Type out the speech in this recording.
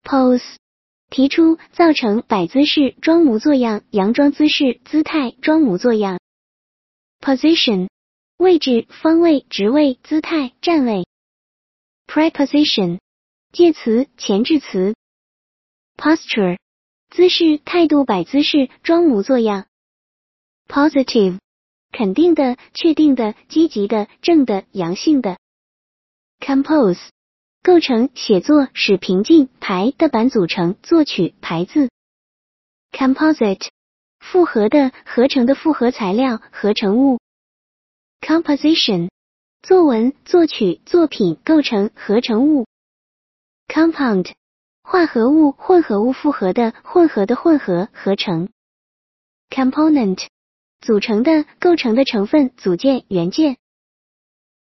Pose 提出造成摆姿势装模作样，佯装姿势姿态装模作样。Position 位置方位职位姿态站位。Preposition 介词前置词。Posture 姿势态度摆姿势装模作样。Positive 肯定的确定的积极的正的阳性的。Compose构成写作使平静排的板组成作曲排字。Composite 复合的合成的复合材料合成物。Composition 作文作曲作品构成合成物。Compound 化合物混合物复合的混合合成。Component 组成的构成的成分组件元件。